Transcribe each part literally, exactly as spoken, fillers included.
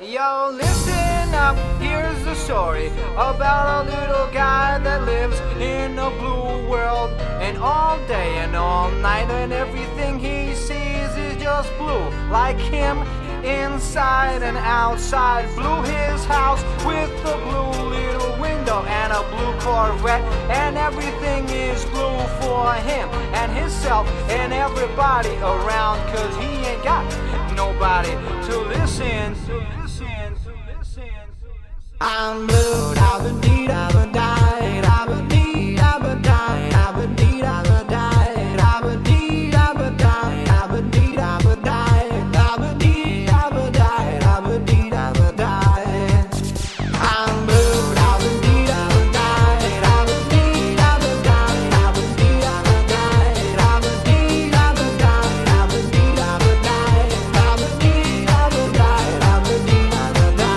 Yo, listen up, here's the story about a little guy that lives in a blue world. And all day and all night and everything he sees is just blue. Like him, inside and outside. Blue his house with a blue little window and a blue Corvette. And everything is blue for him and himself and everybody around. Cause he ain't got nobody to listen to. I'm blue, I've been deed, I've been died, I've been deed, I've been died, I've been deed, I've been died, I've been deed, I've been died, I've been deed, I've been died, I've been deed, I've been died, I've been deed, I've been died. I'm blue, I've been deed, I've been died, I've been deed, I've been died, I've been deed, I've been died, I've been deed, I've been died, I've been deed, I've been died, I've been deed, I've been died, I've been deed, I've been died.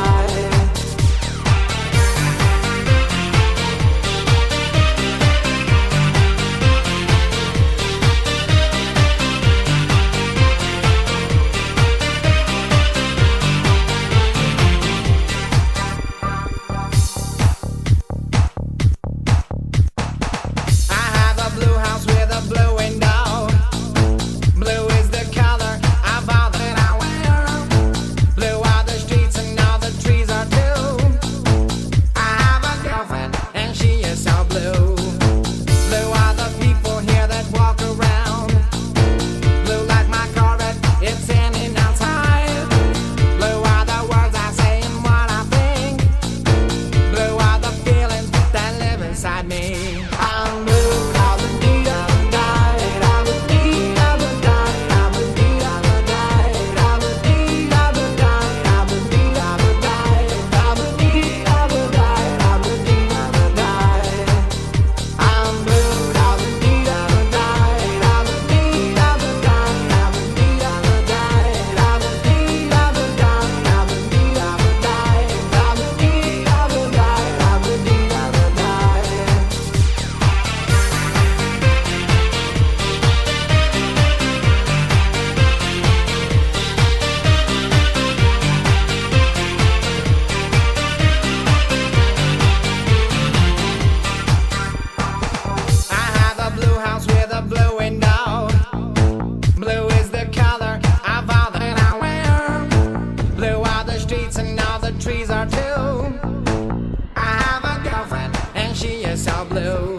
Trees are too. I have a girlfriend and she is so blue.